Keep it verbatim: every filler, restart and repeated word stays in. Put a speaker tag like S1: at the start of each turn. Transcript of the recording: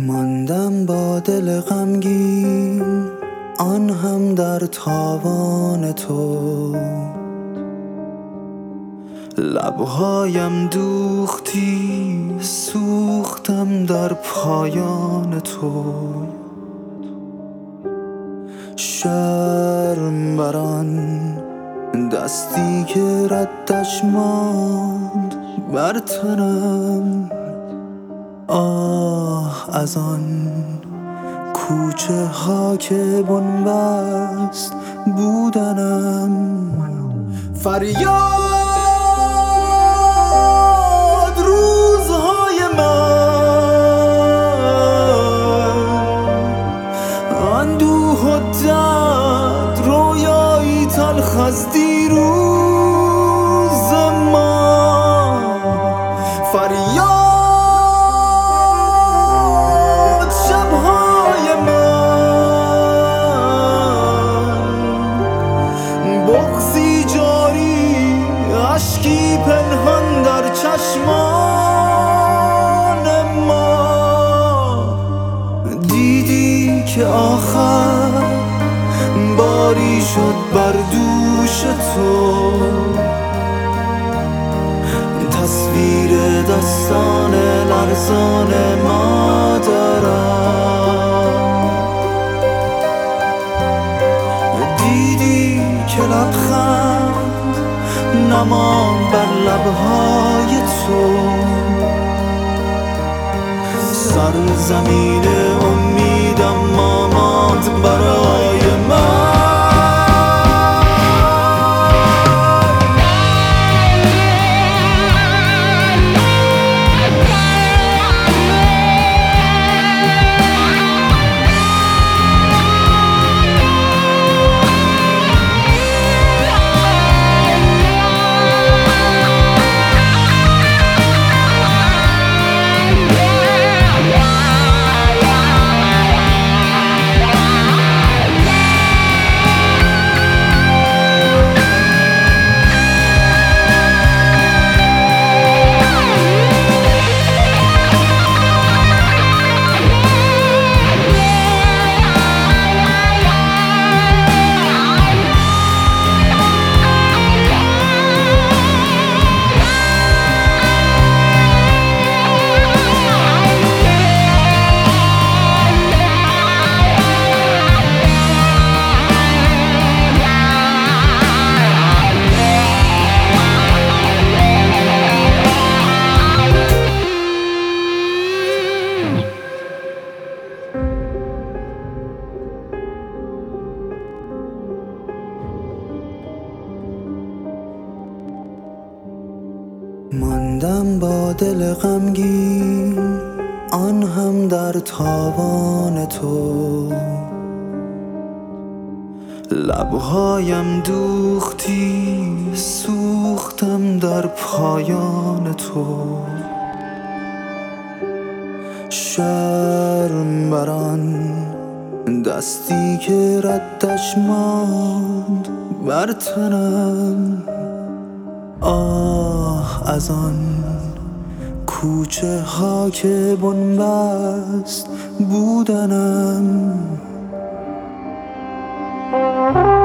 S1: ماندم با دل غمگین، آن هم در تاوان تو. لبهایم دوختی، سوختم در پایان تو. شرم بران دستی که ردش ماند بر تنم، آه از آن کوچه ها که بنبست بودنم. فریاد روزهای من، اندوه و درد، رویایی تلخ از دیروز ما. فریاد بغضی جاری، اشکی پنهان در چشمان ما. دیدی که آخر باری شد بر دوش تو، تصویر دستان لرزان مادرم. دیدی که لبخند نمان بر لبهای تو، سرزمین امیدم ماند برای من. ماندم با دل غمگین، آن هم در تاوان تو. لبهایم دوختی، سوختم در پایان تو. شرم بران دستی که ردش ماند بر تنم، آه از آن کوچه ها که بنبست بودنم.